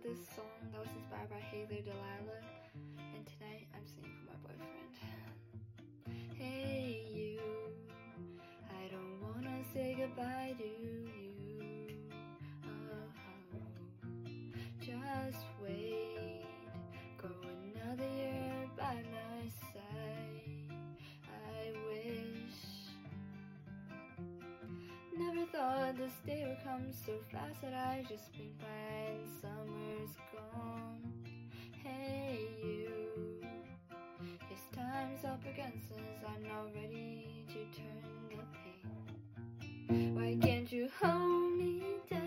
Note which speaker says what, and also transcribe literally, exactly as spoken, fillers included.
Speaker 1: with this song that was inspired by Hey There Delilah, and tonight I'm singing for my boyfriend. Hey you, I don't wanna say goodbye to you. Oh, just wait, go another year by my side. I wish. Never thought this day would come so fast that I've just been fine. Summer's gone. Hey you, yes, time's up against us. I'm not ready to turn the page. Why can't you hold me down?